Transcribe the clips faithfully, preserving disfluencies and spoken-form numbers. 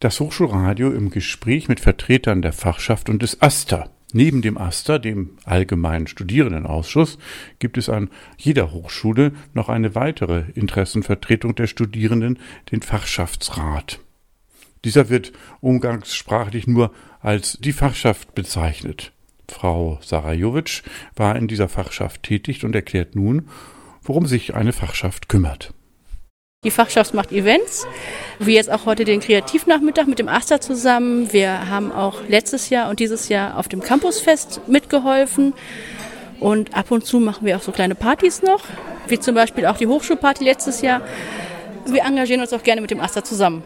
Das Hochschulradio im Gespräch mit Vertretern der Fachschaft und des AStA. Neben dem AStA, dem Allgemeinen Studierendenausschuss, gibt es an jeder Hochschule noch eine weitere Interessenvertretung der Studierenden, den Fachschaftsrat. Dieser wird umgangssprachlich nur als die Fachschaft bezeichnet. Frau Sarajowitsch war in dieser Fachschaft tätig und erklärt nun, worum sich eine Fachschaft kümmert. Die Fachschaft macht Events, wie jetzt auch heute den Kreativnachmittag mit dem AStA zusammen. Wir haben auch letztes Jahr und dieses Jahr auf dem Campusfest mitgeholfen. Und ab und zu machen wir auch so kleine Partys noch, wie zum Beispiel auch die Hochschulparty letztes Jahr. Wir engagieren uns auch gerne mit dem AStA zusammen.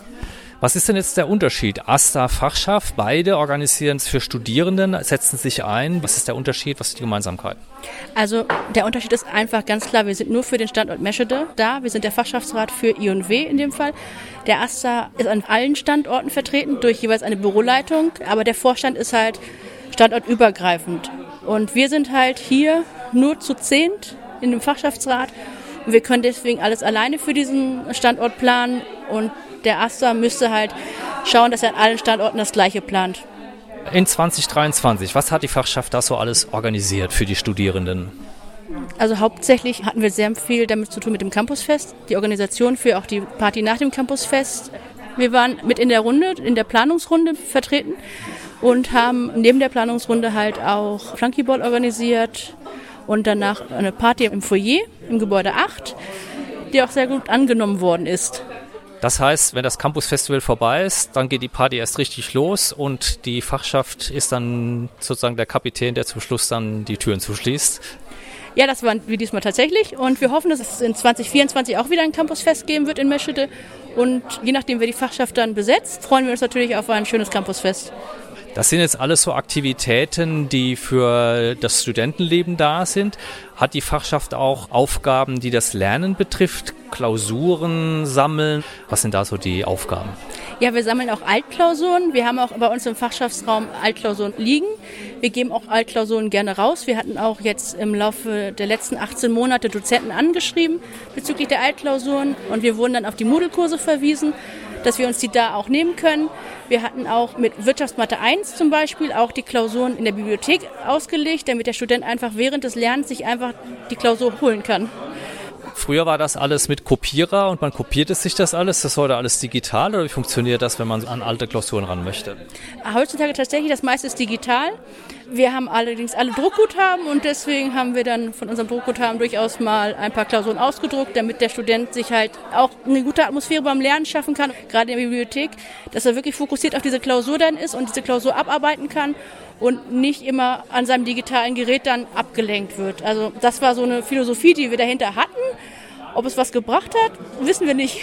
Was ist denn jetzt der Unterschied? AStA, Fachschaft, beide organisieren es für Studierenden, setzen sich ein. Was ist der Unterschied? Was ist die Gemeinsamkeit? Also der Unterschied ist einfach ganz klar, wir sind nur für den Standort Meschede da. Wir sind der Fachschaftsrat für I und W in dem Fall. Der AStA ist an allen Standorten vertreten durch jeweils eine Büroleitung, aber der Vorstand ist halt standortübergreifend. Und wir sind halt hier nur zu zehnt in dem Fachschaftsrat. Und wir können deswegen alles alleine für diesen Standort planen und der AStA müsste halt schauen, dass er an allen Standorten das Gleiche plant. In zwanzig dreiundzwanzig, was hat die Fachschaft da so alles organisiert für die Studierenden? Also hauptsächlich hatten wir sehr viel damit zu tun mit dem Campusfest, die Organisation für auch die Party nach dem Campusfest. Wir waren mit in der Runde, in der Planungsrunde vertreten und haben neben der Planungsrunde halt auch Flunkyball organisiert und danach eine Party im Foyer im Gebäude acht, die auch sehr gut angenommen worden ist. Das heißt, wenn das Campus-Festival vorbei ist, dann geht die Party erst richtig los und die Fachschaft ist dann sozusagen der Kapitän, der zum Schluss dann die Türen zuschließt. Ja, das waren wir diesmal tatsächlich und wir hoffen, dass es in zwanzig vierundzwanzig auch wieder ein Campusfest geben wird in Meschede und je nachdem, wer die Fachschaft dann besetzt, freuen wir uns natürlich auf ein schönes Campusfest. Das sind jetzt alles so Aktivitäten, die für das Studentenleben da sind. Hat die Fachschaft auch Aufgaben, die das Lernen betrifft? Klausuren sammeln? Was sind da so die Aufgaben? Ja, wir sammeln auch Altklausuren. Wir haben auch bei uns im Fachschaftsraum Altklausuren liegen. Wir geben auch Altklausuren gerne raus. Wir hatten auch jetzt im Laufe der letzten achtzehn Monate Dozenten angeschrieben bezüglich der Altklausuren und wir wurden dann auf die Moodle-Kurse verwiesen, dass wir uns die da auch nehmen können. Wir hatten auch mit Wirtschaftsmathe eins zum Beispiel auch die Klausuren in der Bibliothek ausgelegt, damit der Student einfach während des Lernens sich einfach die Klausur holen kann. Früher war das alles mit Kopierer und man kopierte sich das alles. Das ist heute alles digital oder wie funktioniert das, wenn man an alte Klausuren ran möchte? Heutzutage tatsächlich, das meiste ist digital. Wir haben allerdings alle Druckguthaben und deswegen haben wir dann von unserem Druckguthaben durchaus mal ein paar Klausuren ausgedruckt, damit der Student sich halt auch eine gute Atmosphäre beim Lernen schaffen kann, gerade in der Bibliothek, dass er wirklich fokussiert auf diese Klausur dann ist und diese Klausur abarbeiten kann und nicht immer an seinem digitalen Gerät dann abgelenkt wird. Also das war so eine Philosophie, die wir dahinter hatten. Ob es was gebracht hat, wissen wir nicht.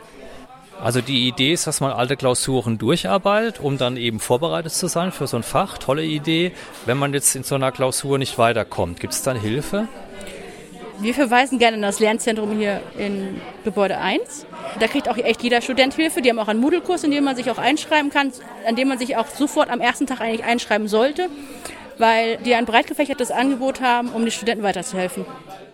Also die Idee ist, dass man alte Klausuren durcharbeitet, um dann eben vorbereitet zu sein für so ein Fach. Tolle Idee. Wenn man jetzt in so einer Klausur nicht weiterkommt, gibt es dann Hilfe? Wir verweisen gerne an das Lernzentrum hier in Gebäude eins. Da kriegt auch echt jeder Student Hilfe. Die haben auch einen Moodle-Kurs, in dem man sich auch einschreiben kann, an dem man sich auch sofort am ersten Tag eigentlich einschreiben sollte, weil die ein breit gefächertes Angebot haben, um den Studenten weiterzuhelfen.